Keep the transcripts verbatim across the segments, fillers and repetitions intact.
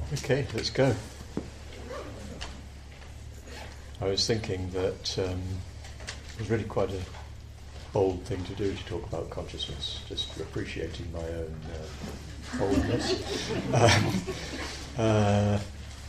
Okay, let's go. I was thinking that um, it was really quite a bold thing to do to talk about consciousness, just appreciating my own uh, boldness. um, uh,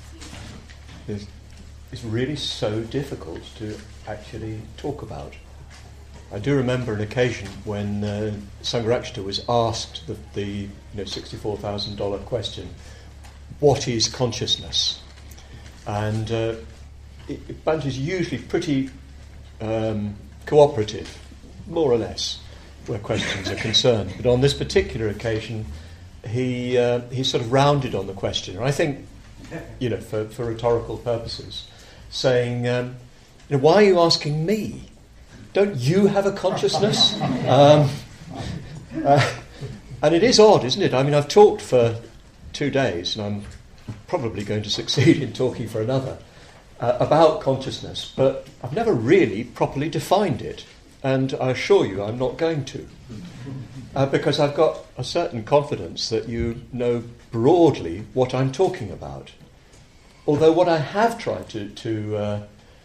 it's, it's really so difficult to actually talk about. I do remember an occasion when uh, Sangharakshita was asked the, the you know, sixty-four thousand dollars question, what is consciousness? And uh, it, Bhante's usually pretty um, cooperative, more or less, where questions are concerned. But on this particular occasion, he uh, he sort of rounded on the question, and I think, you know, for, for rhetorical purposes, saying, um, you know, why are you asking me? Don't you have a consciousness? Um, uh, and it is odd, isn't it? I mean, I've talked for two days, and I'm probably going to succeed in talking for another, uh, about consciousness, but I've never really properly defined it, and I assure you I'm not going to, uh, because I've got a certain confidence that you know broadly what I'm talking about. Although what I have tried to to uh,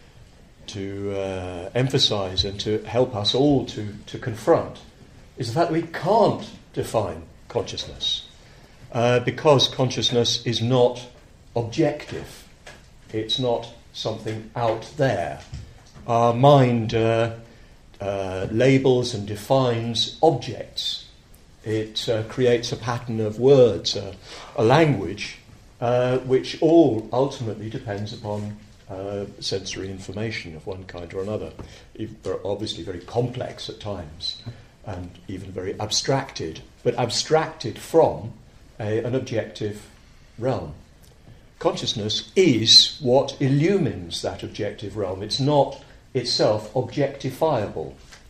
to uh, emphasise and to help us all to, to confront is the fact that we can't define consciousness, uh, because consciousness is not objective. It's not something out there. Our mind uh, uh, labels and defines objects. It uh, creates a pattern of words, uh, a language, uh, which all ultimately depends upon Uh, sensory information of one kind or another. They're obviously very complex at times and even very abstracted, but abstracted from a, an objective realm. Consciousness is what illumines that objective realm. It's not itself objectifiable.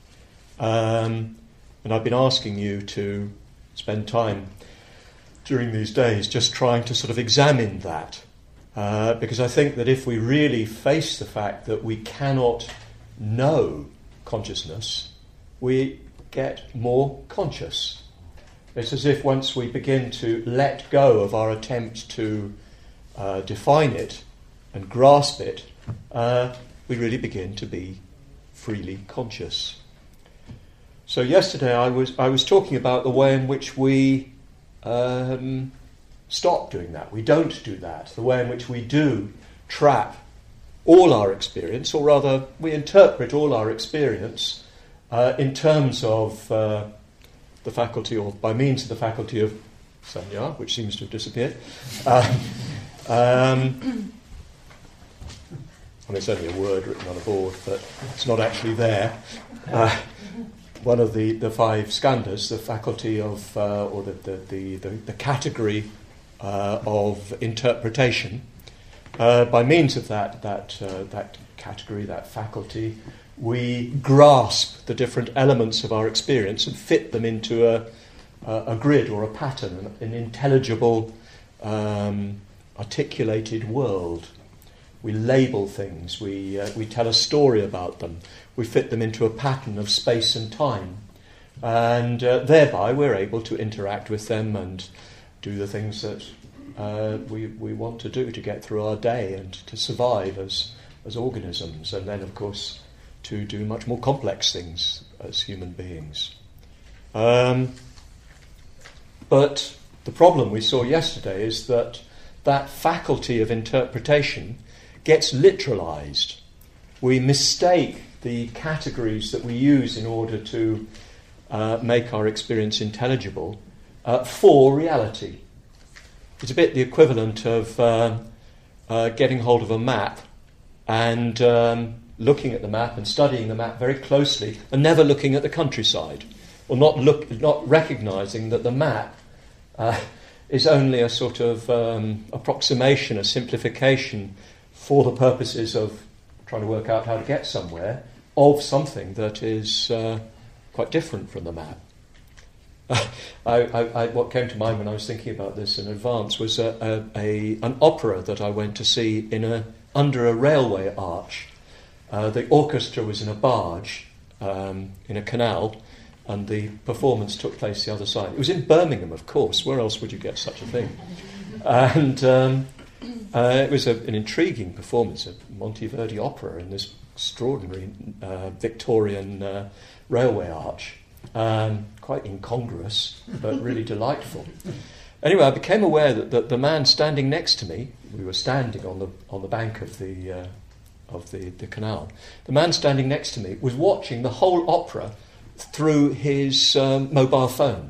Um, and I've been asking you to spend time during these days just trying to sort of examine that. Uh, because I think that if we really face the fact that we cannot know consciousness, we get more conscious. It's as if once we begin to let go of our attempt to uh, define it and grasp it, uh, we really begin to be freely conscious. So yesterday I was I was talking about the way in which we Um, stop doing that. We don't do that. The way in which we do trap all our experience, or rather we interpret all our experience uh, in terms of uh, the faculty, or by means of the faculty of sanya, which seems to have disappeared. Uh, um, well, it's only a word written on a board, but it's not actually there. Uh, one of the, the five skandhas, the faculty of, uh, or the, the, the, the, the category Uh, of interpretation, uh, by means of that that uh, that category, that faculty, we grasp the different elements of our experience and fit them into a a, a grid or a pattern, an intelligible, um, articulated world. We label things. We uh, we tell a story about them. We fit them into a pattern of space and time, and uh, thereby we're able to interact with them and do the things that uh, we we want to do to get through our day and to survive as as organisms, and then of course to do much more complex things as human beings. Um, but the problem we saw yesterday is that that faculty of interpretation gets literalized. We mistake the categories that we use in order to uh, make our experience intelligible Uh, for reality. It's a bit the equivalent of uh, uh, getting hold of a map and um, looking at the map and studying the map very closely and never looking at the countryside, or not look, not recognising that the map uh, is only a sort of um, approximation, a simplification for the purposes of trying to work out how to get somewhere, of something that is uh, quite different from the map. Uh, I, I, I, what came to mind when I was thinking about this in advance was a, a, a, an opera that I went to see in a, under a railway arch. Uh, the orchestra was in a barge um, in a canal, and the performance took place the other side. It was in Birmingham, of course. Where else would you get such a thing? And um, Uh, it was a, an intriguing performance of Monteverdi opera in this extraordinary uh, Victorian uh, railway arch. Um, quite incongruous, but really delightful. Anyway, I became aware that, that the man standing next to me, we were standing on the on the bank of the uh, of the, the canal, the man standing next to me was watching the whole opera through his um, mobile phone.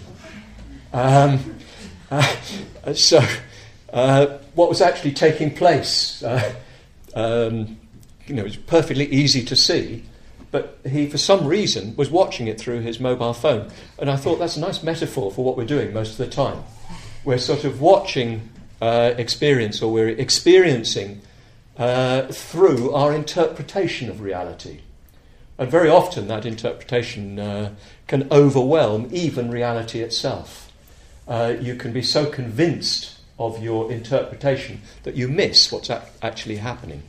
Um, uh, so, uh, what was actually taking place, uh, um, you know, it was perfectly easy to see, but he, for some reason, was watching it through his mobile phone. And I thought that's a nice metaphor for what we're doing most of the time. We're sort of watching uh, experience, or we're experiencing uh, through our interpretation of reality. And very often that interpretation uh, can overwhelm even reality itself. Uh, you can be so convinced of your interpretation that you miss what's a- actually happening.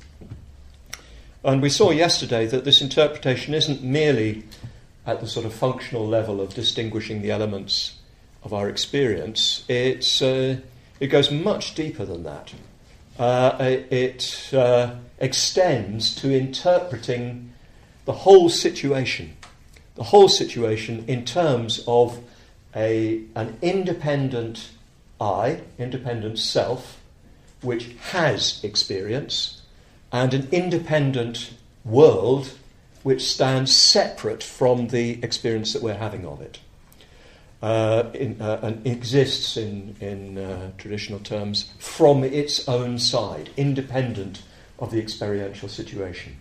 And we saw yesterday that this interpretation isn't merely at the sort of functional level of distinguishing the elements of our experience. It's, uh, it goes much deeper than that. Uh, it uh, extends to interpreting the whole situation, the whole situation in terms of a, an independent I, independent self, which has experience, and an independent world which stands separate from the experience that we're having of it. Uh, in, uh, and exists, in, in uh, traditional terms, from its own side, independent of the experiential situation.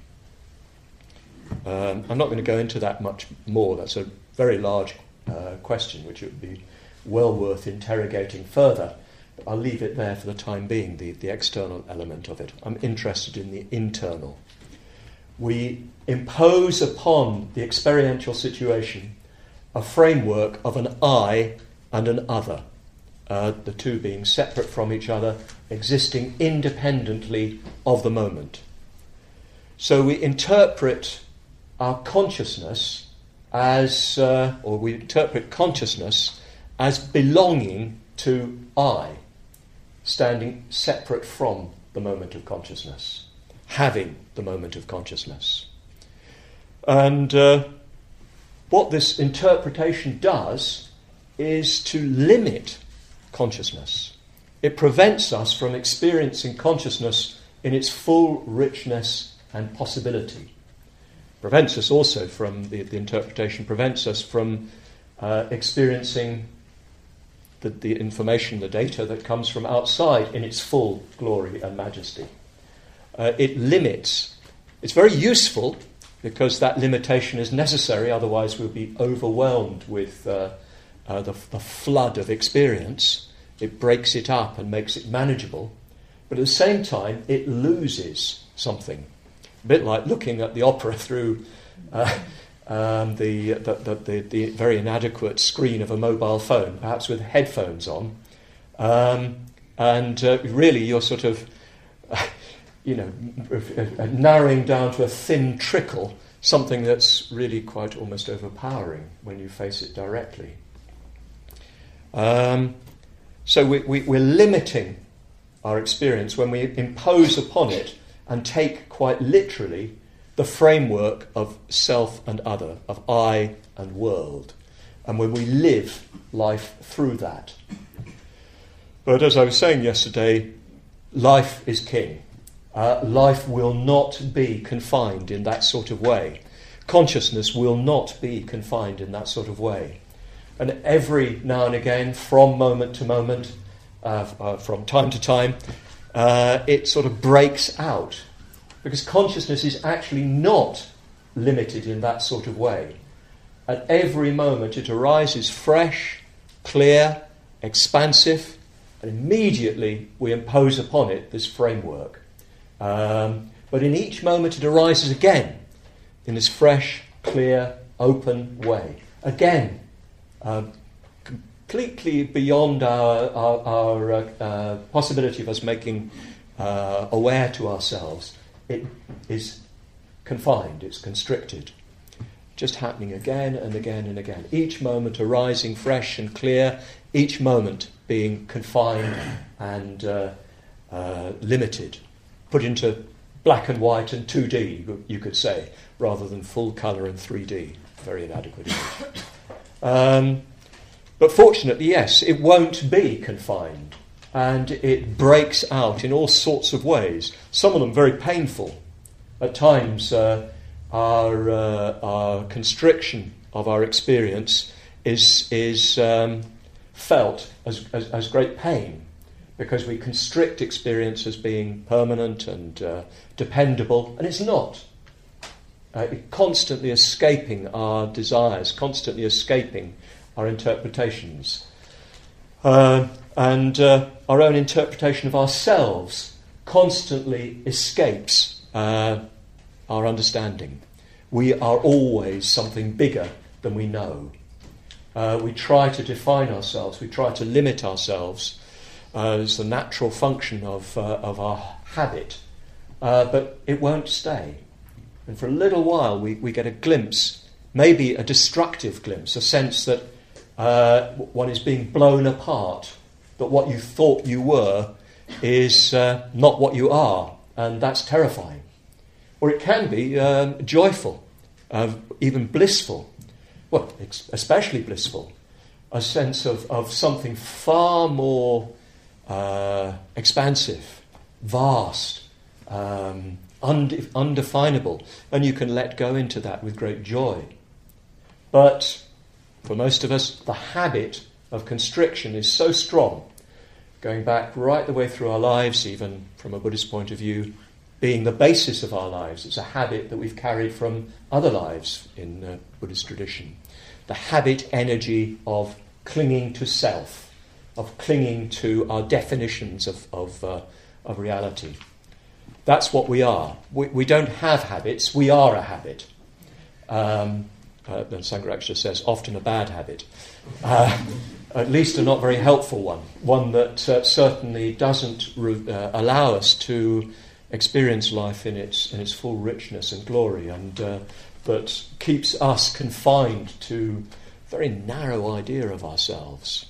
Um, I'm not going to go into that much more. That's a very large uh, question, which it would be well worth interrogating further. I'll leave it there for the time being, the, the external element of it. I'm interested in the internal. We impose upon the experiential situation a framework of an I and an other, uh, the two being separate from each other, existing independently of the moment. So we interpret our consciousness as, uh, or we interpret consciousness as belonging to I, standing separate from the moment of consciousness, having the moment of consciousness. And uh, what this interpretation does is to limit consciousness. It prevents us from experiencing consciousness in its full richness and possibility. Prevents us also from, the, the interpretation prevents us from uh, experiencing the, the information, the data that comes from outside in its full glory and majesty. Uh, it limits. It's very useful because that limitation is necessary, otherwise we'll be overwhelmed with uh, uh, the, the flood of experience. It breaks it up and makes it manageable. But at the same time, it loses something. A bit like looking at the opera through uh, um, the, the, the, the, the very inadequate screen of a mobile phone, perhaps with headphones on. Um, and uh, really you're sort of, uh, you know, uh, narrowing down to a thin trickle, something that's really quite almost overpowering when you face it directly. Um, so we, we, we're limiting our experience when we impose upon it and take quite literally the framework of self and other, of I and world, and when we live life through that. But as I was saying yesterday, life is king. Uh, life will not be confined in that sort of way. Consciousness will not be confined in that sort of way. And every now and again, from moment to moment, uh, uh, from time to time, uh, it sort of breaks out. Because consciousness is actually not limited in that sort of way. At every moment it arises fresh, clear, expansive, and immediately we impose upon it this framework. Um, but in each moment it arises again in this fresh, clear, open way. Again, uh, completely beyond our, our, our uh, uh, possibility of us making uh, aware to ourselves. It is confined, it's constricted, just happening again and again and again. Each moment arising fresh and clear, each moment being confined and uh, uh, limited, put into black and white and two D, you could say, rather than full colour and three D. Very inadequate image. Um, but fortunately, yes, it won't be confined, and it breaks out in all sorts of ways, some of them very painful. At times, uh, our, uh, our constriction of our experience is, is um, felt as, as, as great pain, because we constrict experience as being permanent and uh, dependable, and it's not. Uh, constantly escaping our desires, constantly escaping our interpretations. Uh, and uh, our own interpretation of ourselves constantly escapes uh, our understanding. We are always something bigger than we know. Uh, we try to define ourselves, we try to limit ourselves uh, as the natural function of, uh, of our habit, uh, but it won't stay. And for a little while we, we get a glimpse, maybe a destructive glimpse, a sense that uh, one is being blown apart, that what you thought you were is uh, not what you are, and that's terrifying. Or it can be um, joyful, uh, even blissful, well, especially blissful, a sense of, of something far more uh, expansive, vast, um, unde- undefinable, and you can let go into that with great joy. But for most of us, the habit of constriction is so strong, going back right the way through our lives, even from a Buddhist point of view, being the basis of our lives. It's a habit that we've carried from other lives in the Buddhist tradition. The habit energy of clinging to self, of clinging to our definitions of, of, uh, of reality. That's what we are. We, we don't have habits, we are a habit. Um, uh, and Sangharakshita says, often a bad habit. Uh, at least a not very helpful one. One that uh, certainly doesn't re- uh, allow us to experience life in its in its full richness and glory, and uh, but keeps us confined to a very narrow idea of ourselves.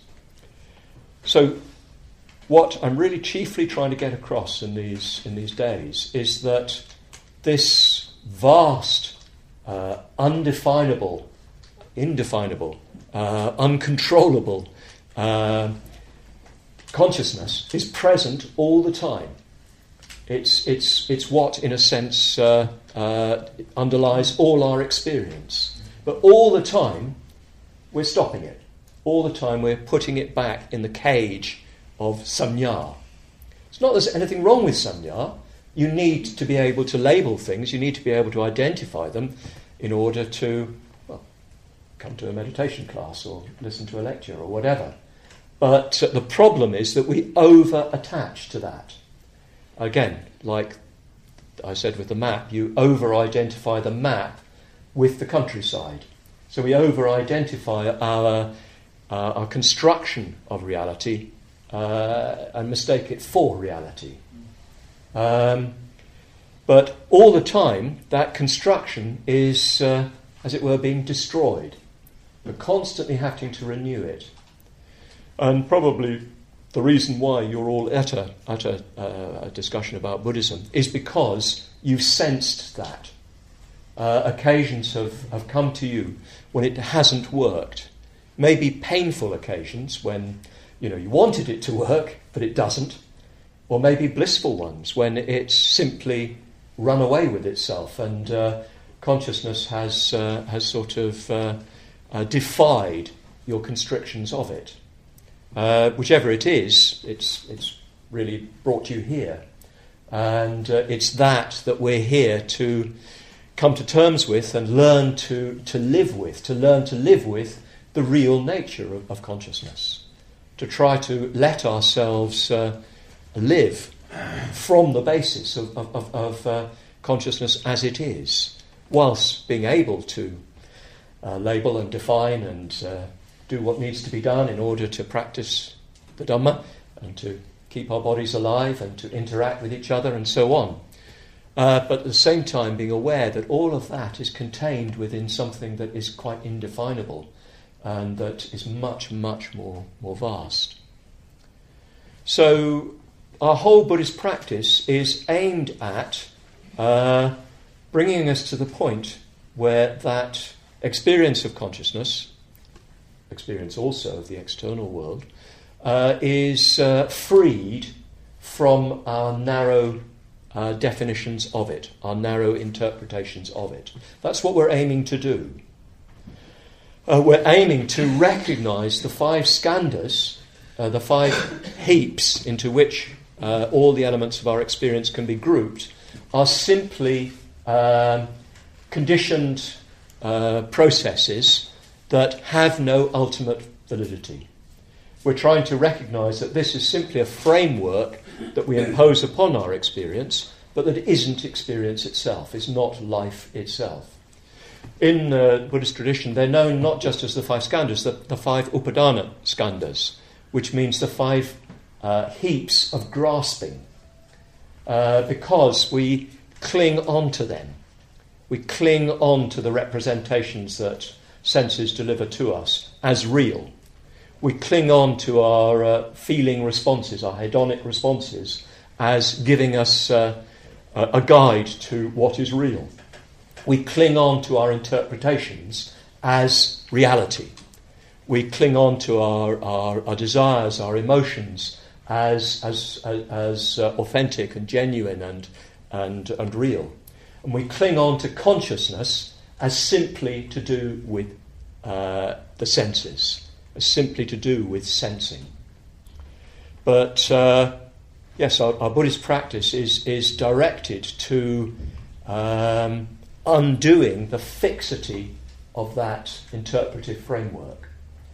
So what I'm really chiefly trying to get across in these in these days is that this vast, uh, undefinable, indefinable, uh, uncontrollable uh, consciousness is present all the time. It's it's it's what, in a sense, uh, uh, underlies all our experience. But all the time, we're stopping it. All the time, we're putting it back in the cage of sanya. It's not that there's anything wrong with sanya. You need to be able to label things. You need to be able to identify them in order to, well, come to a meditation class or listen to a lecture or whatever. But uh, the problem is that we over-attach to that. Again, like I said with the map, you over-identify the map with the countryside. So we over-identify our, uh, our construction of reality uh, and mistake it for reality. Um, but all the time, that construction is, uh, as it were, being destroyed. We're constantly having to renew it. And probably the reason why you're all at a, at a, uh, a discussion about Buddhism is because you've sensed that. Uh, occasions have, have come to you when it hasn't worked. Maybe painful occasions when, you know, you wanted it to work, but it doesn't. Or maybe blissful ones when it's simply run away with itself and uh, consciousness has, uh, has sort of uh, uh, defied your constrictions of it. Uh, whichever it is, it's it's really brought you here. And uh, it's that that we're here to come to terms with and learn to, to live with, to learn to live with the real nature of, of consciousness. To try to let ourselves uh, live from the basis of, of, of, of uh, consciousness as it is, whilst being able to uh, label and define and uh, do what needs to be done in order to practice the Dhamma and to keep our bodies alive and to interact with each other and so on. Uh, but at the same time being aware that all of that is contained within something that is quite indefinable and that is much, much more, more vast. So our whole Buddhist practice is aimed at uh, bringing us to the point where that experience of consciousness, experience also of the external world, uh, is uh, freed from our narrow uh, definitions of it, our narrow interpretations of it. That's what we're aiming to do. Uh, we're aiming to recognise the five skandhas, uh, the five heaps into which uh, all the elements of our experience can be grouped, are simply um, conditioned uh, processes that have no ultimate validity. We're trying to recognise that this is simply a framework that we impose upon our experience, but that isn't experience itself, is not life itself. In the uh, Buddhist tradition, they're known not just as the five skandhas, the, the five upadana skandhas, which means the five uh, heaps of grasping, uh, because we cling on to them. We cling on to the representations that senses deliver to us as real. We cling on to our uh, feeling responses, our hedonic responses, as giving us uh, a guide to what is real. We cling on to our interpretations as reality. We cling on to our, our, our desires, our emotions, as as as, as uh, authentic and genuine and, and and real. And we cling on to consciousness as simply to do with uh, the senses, as simply to do with sensing. But uh, yes, our, our Buddhist practice is is directed to um, undoing the fixity of that interpretive framework.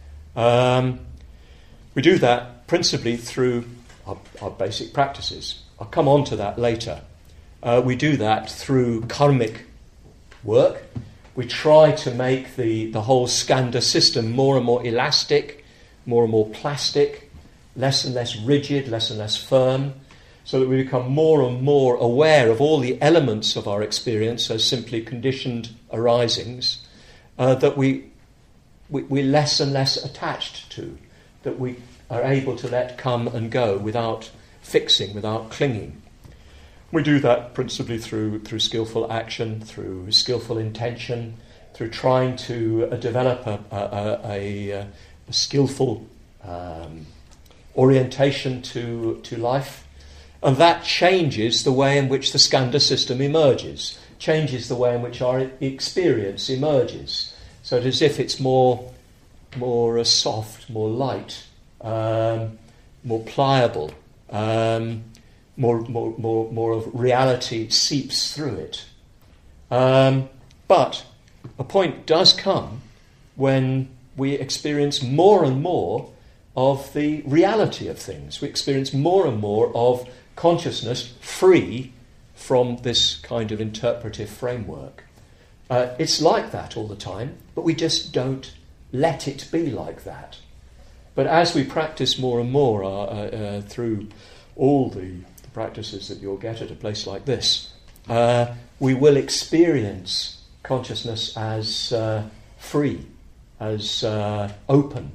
Um, we do that principally through our, our basic practices. I'll come on to that later. Uh, we do that through karmic work. We try to make the, the whole skandha system more and more elastic, more and more plastic, less and less rigid, less and less firm, so that we become more and more aware of all the elements of our experience as simply conditioned arisings, uh, that we, we, we're less and less attached to, that we are able to let come and go without fixing, without clinging. We do that principally through, through skillful action, through skillful intention, through trying to uh, develop a, a, a, a, a skillful um, orientation to, to life. And that changes the way in which the skandha system emerges, changes the way in which our experience emerges. So it's as if it's more, more uh, soft, more light, um, more pliable, um, more, more, more, more of reality seeps through it. Um, but a point does come when we experience more and more of the reality of things. We experience more and more of consciousness free from this kind of interpretive framework. Uh, it's like that all the time, but we just don't let it be like that. But as we practice more and more uh, uh, through all the, the practices that you'll get at a place like this, uh, we will experience consciousness as uh, free, as uh, open,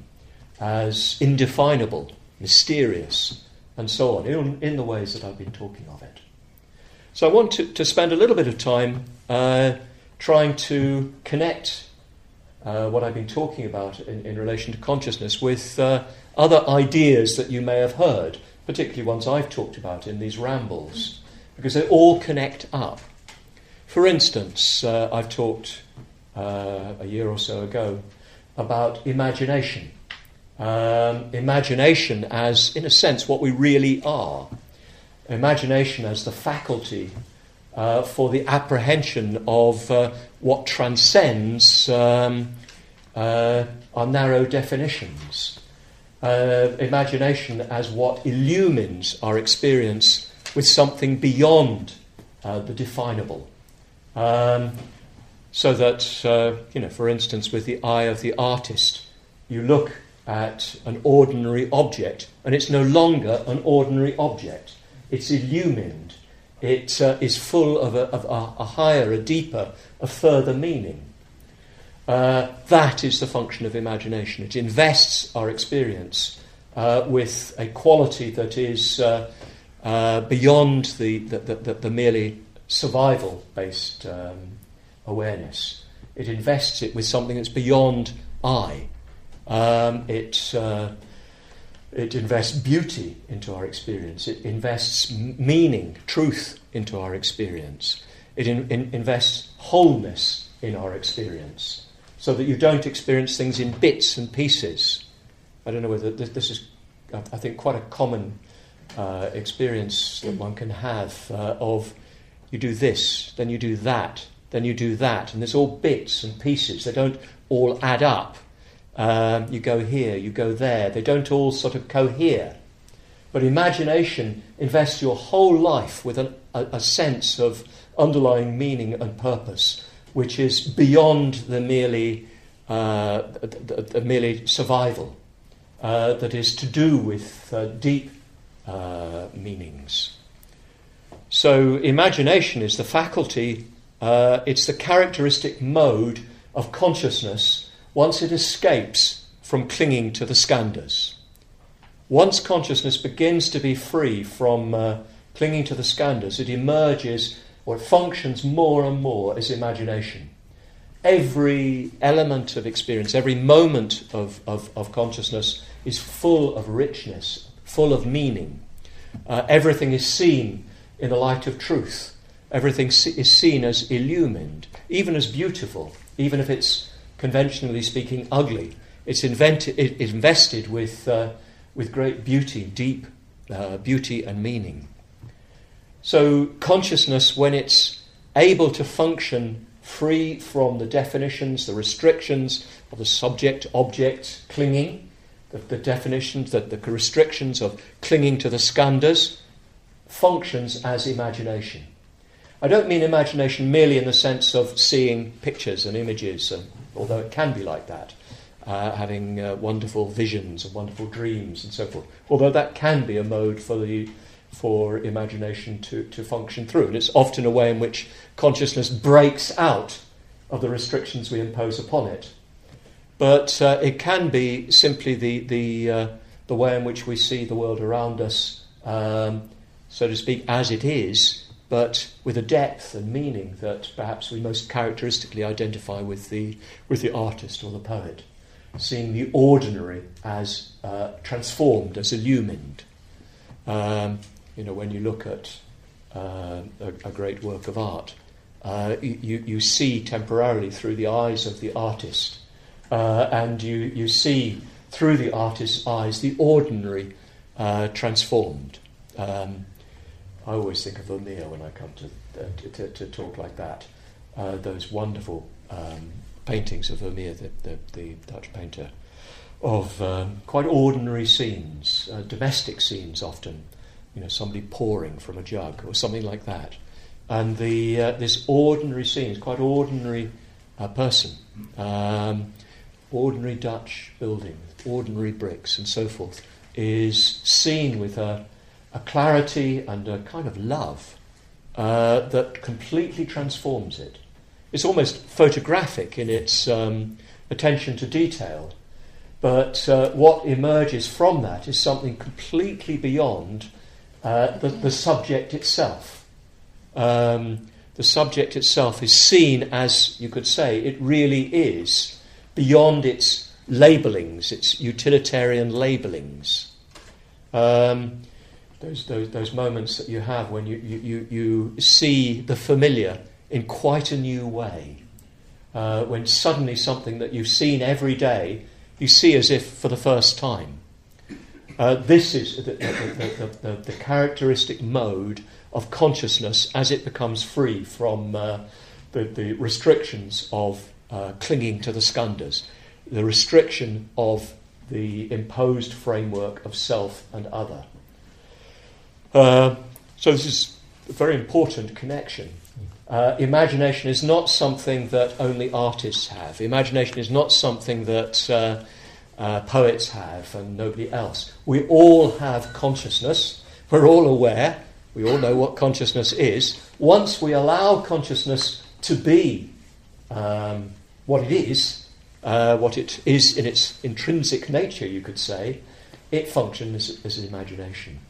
as indefinable, mysterious, and so on, in, in the ways that I've been talking of it. So I want to, to spend a little bit of time uh, trying to connect uh, what I've been talking about in, in relation to consciousness with uh, other ideas that you may have heard, particularly ones I've talked about in these rambles, because they all connect up. For instance, uh, I've talked uh, a year or so ago about imagination. Um, imagination as, in a sense, what we really are. Imagination as the faculty uh, for the apprehension of uh, what transcends um, uh, our narrow definitions. Uh, imagination as what illumines our experience with something beyond uh, the definable. Um, so that, uh, you know, for instance, with the eye of the artist, you look at an ordinary object, and it's no longer an ordinary object. It's illumined. It uh, is full of, a, of a, a higher, a deeper, a further meaning. Uh, that is the function of imagination. It invests our experience uh, with a quality that is uh, uh, beyond the, the, the, the merely survival-based um, awareness. It invests it with something that's beyond I. Um, it, uh, it invests beauty into our experience. It invests m- meaning, truth into our experience. It in, in, invests wholeness in our experience, so that you don't experience things in bits and pieces. I don't know whether this, this is, I think, quite a common uh, experience that one can have uh, of you do this, then you do that, then you do that, and there's all bits and pieces. They don't all add up. Um, you go here, you go there. They don't all sort of cohere. But imagination invests your whole life with an, a, a sense of underlying meaning and purpose, which is beyond the merely, uh, the, the merely survival, uh, that is to do with uh, deep uh, meanings. So imagination is the faculty, uh, it's the characteristic mode of consciousness once it escapes from clinging to the skandhas. Once consciousness begins to be free from uh, clinging to the skandhas, it emerges, or it functions more and more as imagination. Every element of experience, every moment of, of, of consciousness is full of richness, full of meaning. Uh, everything is seen in the light of truth. Everything is seen as illumined, even as beautiful, even if it's, conventionally speaking, ugly. It's invented, it, invested with, uh, with great beauty, deep uh, beauty and meaning. So consciousness, when it's able to function free from the definitions, the restrictions of the subject-object clinging, the, the definitions, the, the restrictions of clinging to the skandhas, functions as imagination. I don't mean imagination merely in the sense of seeing pictures and images, and, although it can be like that, uh, having uh, wonderful visions and wonderful dreams and so forth, although that can be a mode for the for imagination to, to function through. And it's often a way in which consciousness breaks out of the restrictions we impose upon it. But uh, it can be simply the the, uh, the way in which we see the world around us, um, so to speak, as it is, but with a depth and meaning that perhaps we most characteristically identify with the with the artist or the poet, seeing the ordinary as uh, transformed, as illumined. Um, you know, when you look at uh, a, a great work of art, uh, you, you see temporarily through the eyes of the artist, uh, and you, you see through the artist's eyes the ordinary uh, transformed. Um, I always think of Vermeer when I come to uh, to, to talk like that. Uh, those wonderful um, paintings of Vermeer, the, the, the Dutch painter, of um, quite ordinary scenes, uh, domestic scenes often, you know, somebody pouring from a jug or something like that. And the uh, this ordinary scene is quite ordinary uh, person, um, ordinary Dutch building, ordinary bricks and so forth, is seen with a a clarity and a kind of love uh, that completely transforms it. It's almost photographic in its um, attention to detail, but uh, what emerges from that is something completely beyond uh, the, the subject itself. Um, the subject itself is seen as, you could say, it really is, beyond its labellings, its utilitarian labellings. Um, Those, those those moments that you have when you, you, you, you see the familiar in quite a new way. Uh, when suddenly something that you've seen every day, you see as if for the first time. Uh, this is the, the, the, the, the characteristic mode of consciousness as it becomes free from uh, the, the restrictions of uh, clinging to the skandhas, the restriction of the imposed framework of self and other. Uh, so this is a very important connection. Uh, imagination is not something that only artists have. Imagination is not something that uh, uh, poets have and nobody else. We all have consciousness. We're all aware. We all know what consciousness is. Once we allow consciousness to be um, what it is, uh, what it is in its intrinsic nature, you could say, it functions as, as imagination.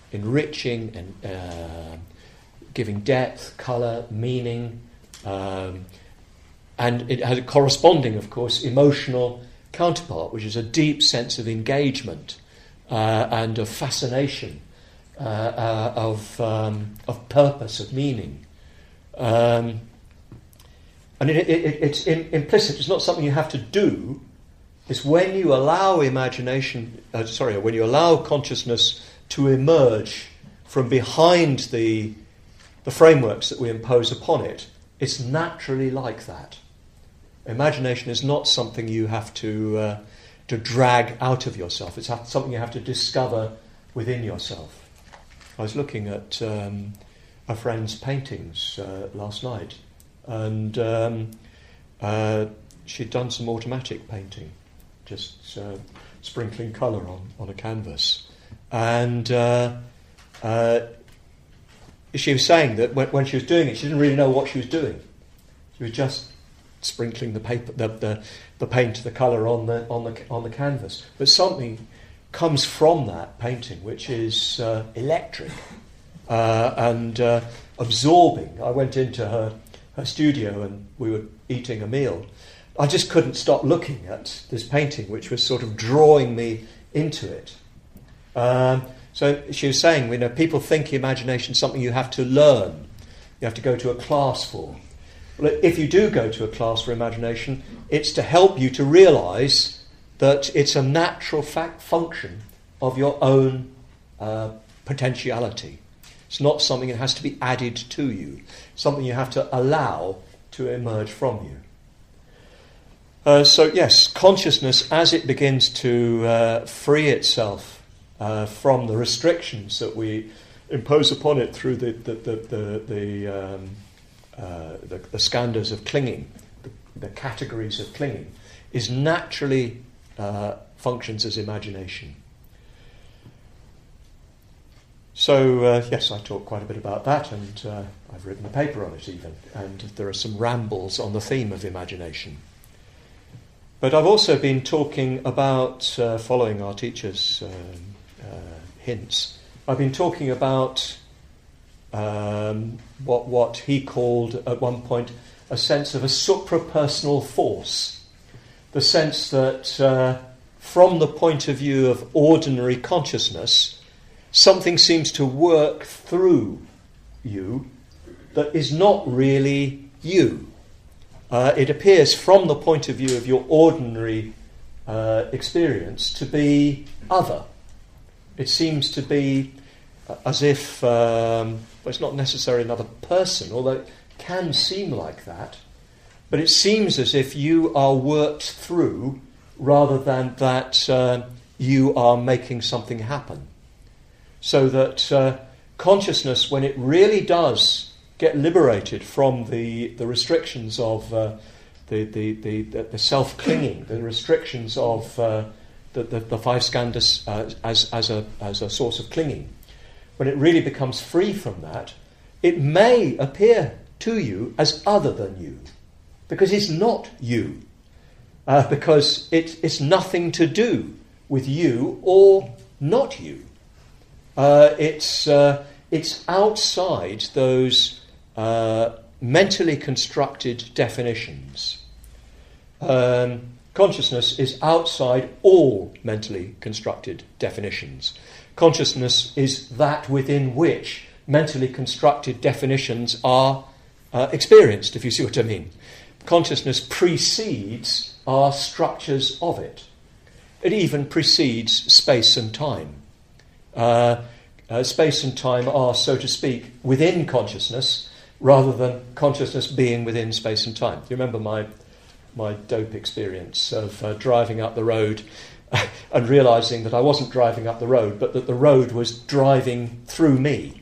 enriching and uh, giving depth, colour, meaning, um, and it has a corresponding, of course, emotional counterpart, which is a deep sense of engagement uh, and of fascination, uh, uh, of um, of purpose, of meaning. Um, and it, it, it's in, implicit. It's not something you have to do. It's when you allow imagination, uh, sorry, when you allow consciousness to emerge from behind the the frameworks that we impose upon it. It's naturally like that. Imagination is not something you have to uh, to drag out of yourself. It's ha- something you have to discover within yourself. I was looking at um, a friend's paintings uh, last night, and um, uh, she'd done some automatic painting, just uh, sprinkling colour on, on a canvas. And uh, uh, she was saying that when, when she was doing it, she didn't really know what she was doing. She was just sprinkling the paper, the, the, the paint, the colour on the on the on the canvas. But something comes from that painting which is uh, electric uh, and uh, absorbing. I went into her her studio and we were eating a meal. I just couldn't stop looking at this painting, which was sort of drawing me into it. Um, so she was saying, you know, people think imagination is something you have to learn, you have to go to a class for. Well, if you do go to a class for imagination, it's to help you to realise that it's a natural fact function of your own uh, potentiality. It's not something that has to be added to you, something you have to allow to emerge from you. Uh, so yes, consciousness, as it begins to uh, free itself uh, from the restrictions that we impose upon it through the the the the, the, um, uh, the, the skandhas of clinging, the, the categories of clinging, is naturally uh, functions as imagination. So uh, yes, I talk quite a bit about that, and uh, I've written a paper on it even, and there are some rambles on the theme of imagination. But I've also been talking about, uh, following our teacher's um, uh, hints, I've been talking about um, what what he called at one point a sense of a suprapersonal force, the sense that uh, from the point of view of ordinary consciousness, something seems to work through you that is not really you. Uh, it appears from the point of view of your ordinary uh, experience to be other. It seems to be uh, as if, um, well, it's not necessarily another person, although it can seem like that, but it seems as if you are worked through rather than that uh, you are making something happen. So that uh, consciousness, when it really does get liberated from the, the restrictions of uh, the, the, the, the self-clinging, the restrictions of uh, the, the, the five skandhas uh, as, as, a, as a source of clinging. When it really becomes free from that, it may appear to you as other than you, because it's not you, uh, because it, it's nothing to do with you or not you. Uh, it's, uh, it's outside those Uh, mentally constructed definitions. Um, consciousness is outside all mentally constructed definitions. Consciousness is that within which mentally constructed definitions are uh, experienced, if you see what I mean. Consciousness precedes our structures of it. It even precedes space and time. Uh, uh, space and time are, so to speak, within consciousness, rather than consciousness being within space and time. Do you remember my my dope experience of uh, driving up the road and realising that I wasn't driving up the road, but that the road was driving through me?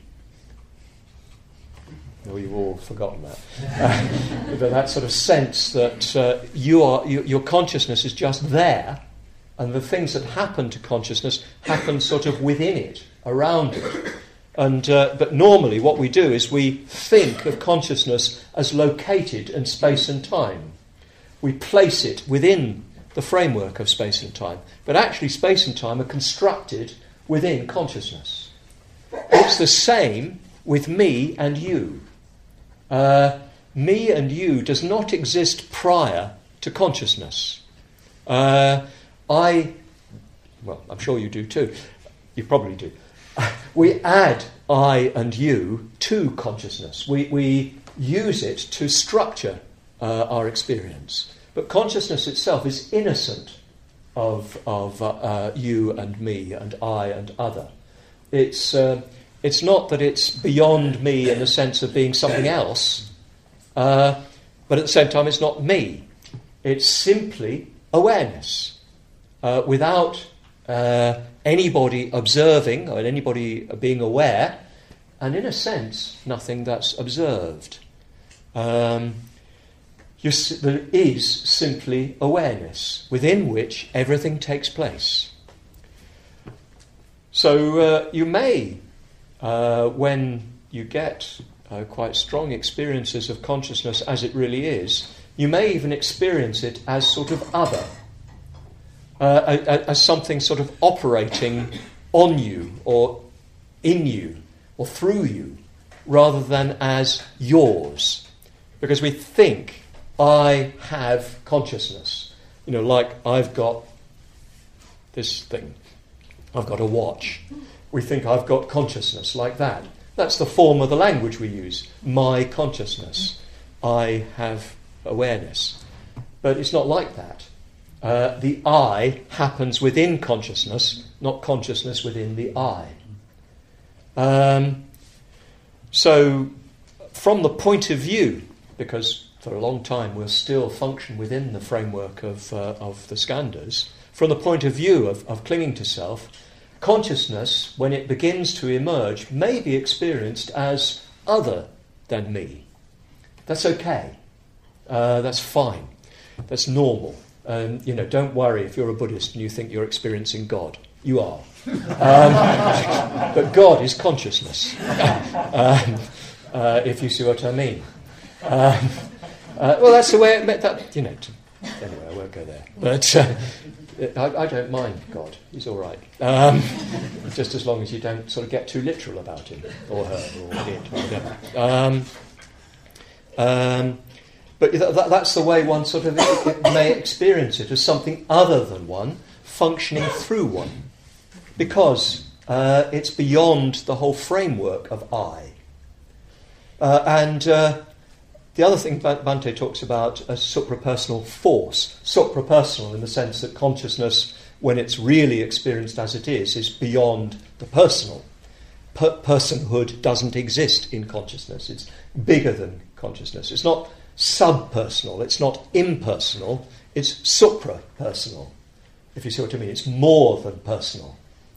Oh, you've all forgotten that. Uh, but that sort of sense that uh, you are you, your consciousness is just there, and the things that happen to consciousness happen sort of within it, around it. And uh, but normally what we do is we think of consciousness as located in space and time. We place it within the framework of space and time. But actually space and time are constructed within consciousness. it's the same with me and you. Uh, me and you does not exist prior to consciousness. Uh, I, well, I'm sure you do too. You probably do. We add I and you to consciousness. We, we use it to structure uh, our experience. But consciousness itself is innocent of, of uh, uh, you and me and I and other. It's, uh, it's not that it's beyond me in the sense of being something else, uh, but at the same time it's not me. It's simply awareness, uh, without uh, anybody observing or anybody being aware, and in a sense, nothing that's observed. Um, you, there is simply awareness within which everything takes place. So uh, you may, uh, when you get uh, quite strong experiences of consciousness as it really is, you may even experience it as sort of other, uh, as something sort of operating on you or in you or through you, rather than as yours. Because we think, I have consciousness. You know, like I've got this thing. I've got a watch. We think I've got consciousness like that. That's the form of the language we use. My consciousness. I have awareness. But it's not like that. Uh, the I happens within consciousness, not consciousness within the I. Um, so, from the point of view, because for a long time we'll still function within the framework of, uh, of the skandhas, from the point of view of, of clinging to self, consciousness, when it begins to emerge, may be experienced as other than me. That's okay. Uh, that's fine. That's normal. Um, you know, don't worry if you're a Buddhist and you think you're experiencing God. You are. Um, but God is consciousness, um, uh, if you see what I mean. Um, uh, well, that's the way it meant that, you know, to, anyway, I won't go there. But uh, I, I don't mind God. He's all right. Um, just as long as you don't sort of get too literal about him, or her, or it, or whatever. Um, um, but th- that's the way one sort of it, it may experience it, as something other than one, functioning through one. Because uh, it's beyond the whole framework of I. Uh, and uh, the other thing Bhante talks about, a suprapersonal force. Suprapersonal in the sense that consciousness, when it's really experienced as it is, is beyond the personal. Per- personhood doesn't exist in consciousness. It's bigger than consciousness. It's not subpersonal. It's not impersonal. It's suprapersonal, if you see what I mean. It's more than personal.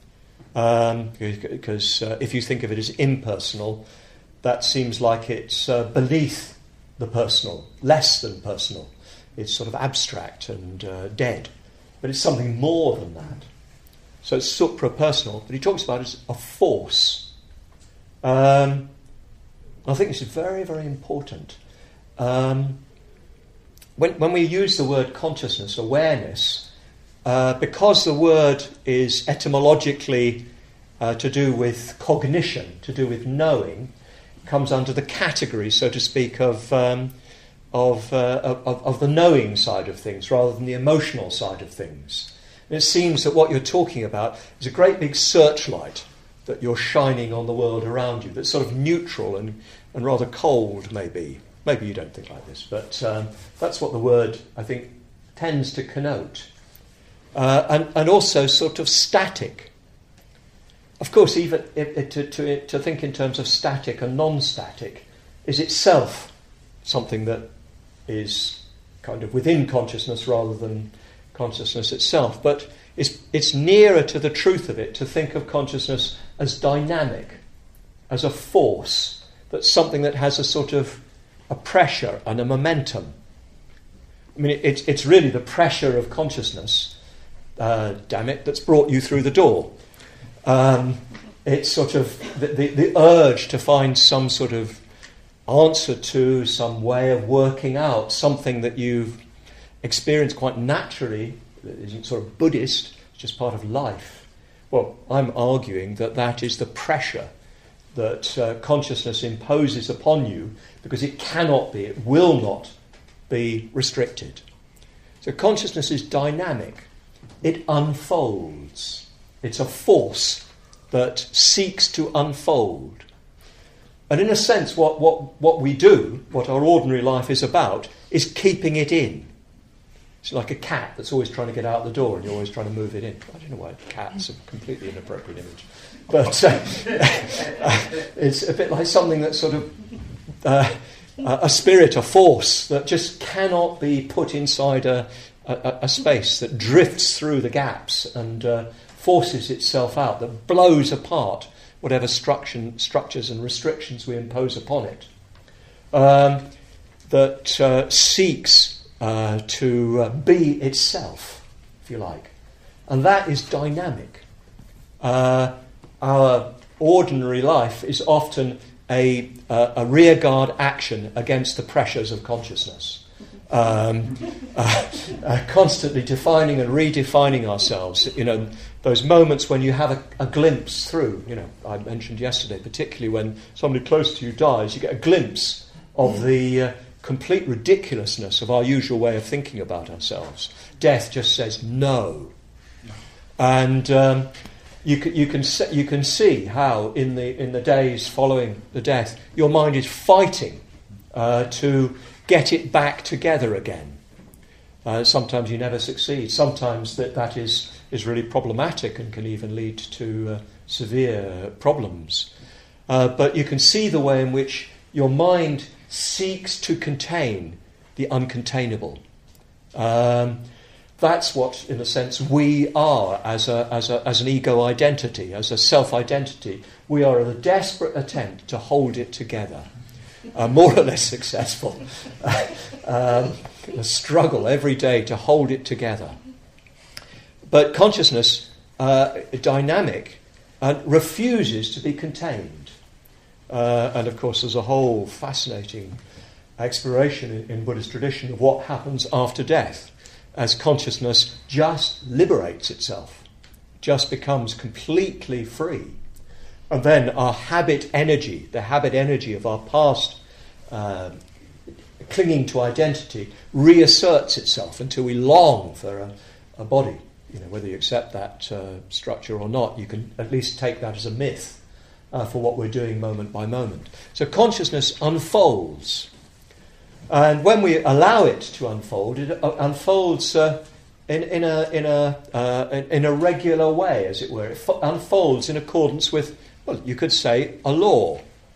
Um, because uh, if you think of it as impersonal, that seems like it's uh, beneath the personal, less than personal. It's sort of abstract and uh, dead. But it's something more than that. So it's suprapersonal, but he talks about it as a force. Um, I think this is very, very important. Um, when, when we use the word consciousness, awareness, Uh, because the word is etymologically uh, to do with cognition, to do with knowing, comes under the category, so to speak, of um, of, uh, of of the knowing side of things rather than the emotional side of things. And it seems that what you're talking about is a great big searchlight that you're shining on the world around you, that's sort of neutral and, and rather cold, maybe. Maybe you don't think like this, but um, that's what the word, I think, tends to connote. Uh, and, and also sort of static. Of course, even if, if, to, to, to think in terms of static and non-static is itself something that is kind of within consciousness rather than consciousness itself. But it's, it's nearer to the truth of it to think of consciousness as dynamic, as a force, that's something that has a sort of a pressure and a momentum. I mean, it, it's, it's really the pressure of consciousness, Uh, damn it, that's brought you through the door. Um, it's sort of the, the, the urge to find some sort of answer to, some way of working out something that you've experienced quite naturally, that isn't sort of Buddhist, it's just part of life. Well, I'm arguing that that is the pressure that uh, consciousness imposes upon you, because it cannot be, it will not be restricted. So consciousness is dynamic. It unfolds. It's a force that seeks to unfold. And in a sense, what, what, what we do, what our ordinary life is about, is keeping it in. It's like a cat that's always trying to get out the door and you're always trying to move it in. I don't know why cat's a completely inappropriate image. But uh, it's a bit like something that's sort of uh, a spirit, a force that just cannot be put inside a, a, a space, that drifts through the gaps and uh, forces itself out, that blows apart whatever structure, structures and restrictions we impose upon it, um, that uh, seeks uh, to uh, be itself, if you like. And that is dynamic. Uh, our ordinary life is often a, uh, a rearguard action against the pressures of consciousness. Um, uh, uh, constantly defining and redefining ourselves. You know, those moments when you have a, a glimpse through, you know, I mentioned yesterday, particularly when somebody close to you dies, you get a glimpse of the uh, complete ridiculousness of our usual way of thinking about ourselves. Death just says no. And um, you can you can se- you can see how in the in the days following the death, your mind is fighting uh, to get it back together again. Uh, sometimes you never succeed. Sometimes that that is is really problematic and can even lead to uh, severe problems. Uh, but you can see the way in which your mind seeks to contain the uncontainable. Um, that's what, in a sense, we are as a as a as an ego identity, as a self-identity. We are in a desperate attempt to hold it together. Uh, more or less successful. Uh, um, a struggle every day to hold it together. But consciousness, uh, dynamic, uh, refuses to be contained. Uh, and of course there's a whole fascinating exploration in, in Buddhist tradition of what happens after death, as consciousness just liberates itself, just becomes completely free. And then our habit energy, the habit energy of our past uh, clinging to identity, reasserts itself until we long for a, a body. You know, whether you accept that uh, structure or not, you can at least take that as a myth uh, for what we're doing moment by moment. So consciousness unfolds. And when we allow it to unfold, it uh, unfolds uh, in, in, a, in, a, uh, in a regular way, as it were. It fo- unfolds in accordance with, well, you could say, a law.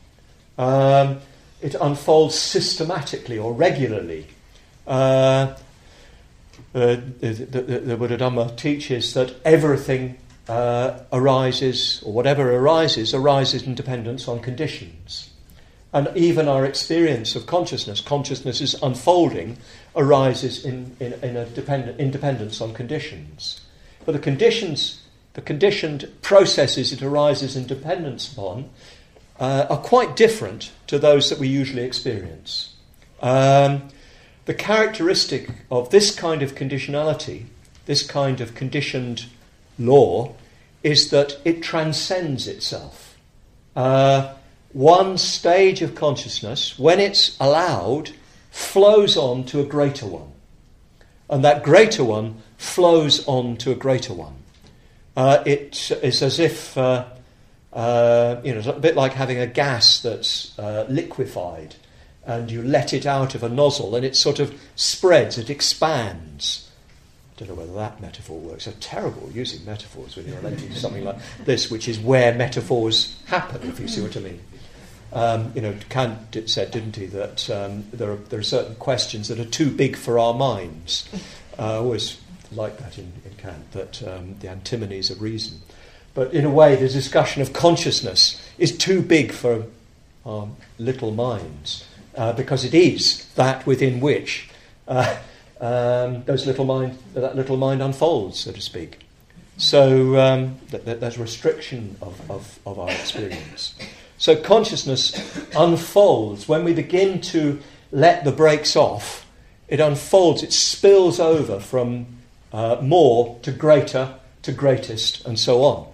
Um, it unfolds systematically or regularly. Uh, uh, the, the, the Buddha Dhamma teaches that everything uh, arises, or whatever arises, arises in dependence on conditions. And even our experience of consciousness, consciousness is unfolding, arises in, in, in a dependent, independence on conditions. But the conditions, the conditioned processes it arises in dependence upon uh, are quite different to those that we usually experience. Um, the characteristic of this kind of conditionality, this kind of conditioned law, is that it transcends itself. Uh, one stage of consciousness, when it's allowed, flows on to a greater one. And that greater one flows on to a greater one. Uh, it is as if, uh, uh, you know, it's a bit like having a gas that's uh, liquefied and you let it out of a nozzle and it sort of spreads, it expands. I don't know whether that metaphor works. It's terrible using metaphors when you're relating to something like this, which is where metaphors happen, if you see what I mean. Um, you know, Kant did, said, didn't he, that um, there, are, there are certain questions that are too big for our minds. Uh, I always like that in, in Kant, that um, the antinomies of reason. But in a way, the discussion of consciousness is too big for our little minds, uh, because it is that within which uh, um, those little mind, that little mind unfolds, so to speak. So um, th- th- there's restriction of, of, of our experience. So consciousness unfolds. When we begin to let the brakes off, it unfolds, it spills over from uh, more to greater to greatest and so on.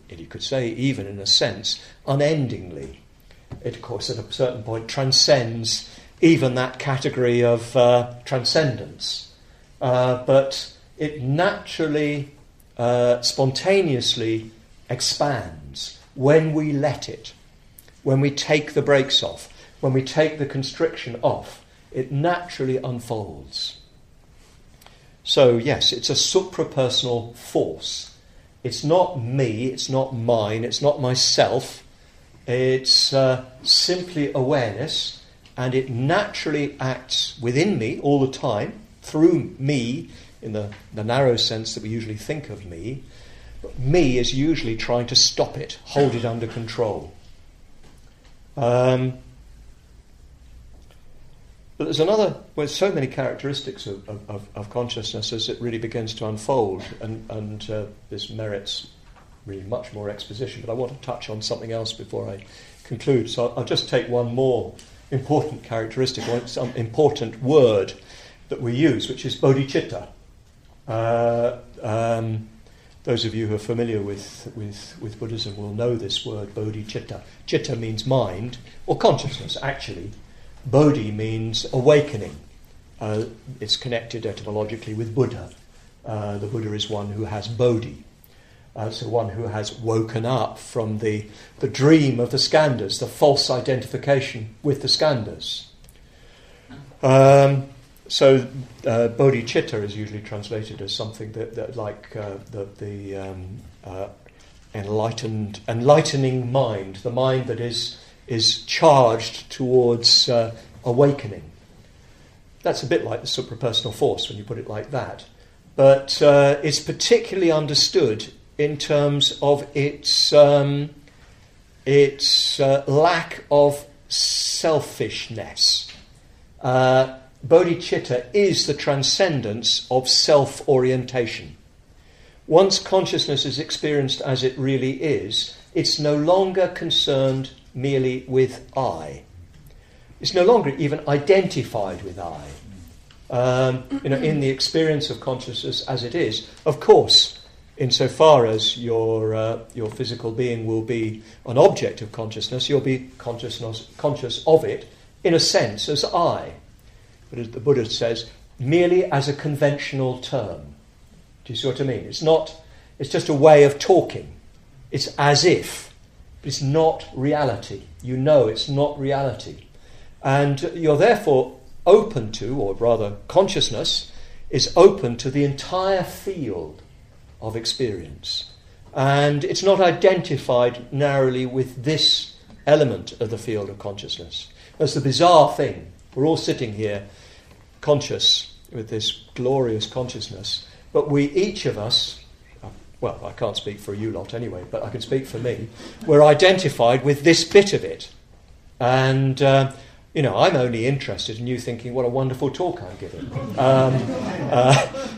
you could say even in a sense, unendingly. It, of course, at a certain point transcends even that category of uh, transcendence. Uh, but it naturally, uh, spontaneously expands when we let it, when we take the brakes off, when we take the constriction off. It naturally unfolds. So, yes, it's a suprapersonal force. It's not me, it's not mine, it's not myself. It's uh, simply awareness, and it naturally acts within me all the time, through me, in the, the narrow sense that we usually think of me. But me is usually trying to stop it, hold it under control. Um, but there's another, well, so many characteristics of, of, of consciousness as it really begins to unfold, and, and uh, this merits really much more exposition, but I want to touch on something else before I conclude. So I'll, I'll just take one more important characteristic, or some important word that we use, which is bodhicitta. Uh, um, those of you who are familiar with, with, with Buddhism will know this word, bodhicitta. Citta means mind, or consciousness, actually. Bodhi means awakening. Uh, it's connected etymologically with Buddha. Uh, the Buddha is one who has bodhi. Uh, so one who has woken up from the, the dream of the skandhas, the false identification with the skandhas. Um, so uh, bodhicitta is usually translated as something that, that like uh, the, the um, uh, enlightened, enlightening mind, the mind that is is charged towards uh, awakening. That's a bit like the suprapersonal force when you put it like that. But uh, it's particularly understood in terms of its um, its uh, lack of selfishness. Uh, bodhicitta is the transcendence of self-orientation. Once consciousness is experienced as it really is, it's no longer concerned merely with I. It's no longer even identified with I. Um, you know, in the experience of consciousness as it is, of course, insofar as your uh, your physical being will be an object of consciousness, you'll be consciousness, conscious of it, in a sense, as I. But as the Buddha says, merely as a conventional term. Do you see what I mean? It's not. It's just a way of talking. It's as if. But it's not reality. You know it's not reality. And you're therefore open to, or rather consciousness, is open to the entire field of experience. And it's not identified narrowly with this element of the field of consciousness. That's the bizarre thing. We're all sitting here conscious with this glorious consciousness, but we, each of us, well, I can't speak for you lot anyway, but I can speak for me, we're identified with this bit of it. And, uh, you know, I'm only interested in you thinking, what a wonderful talk I'm giving. Um, uh,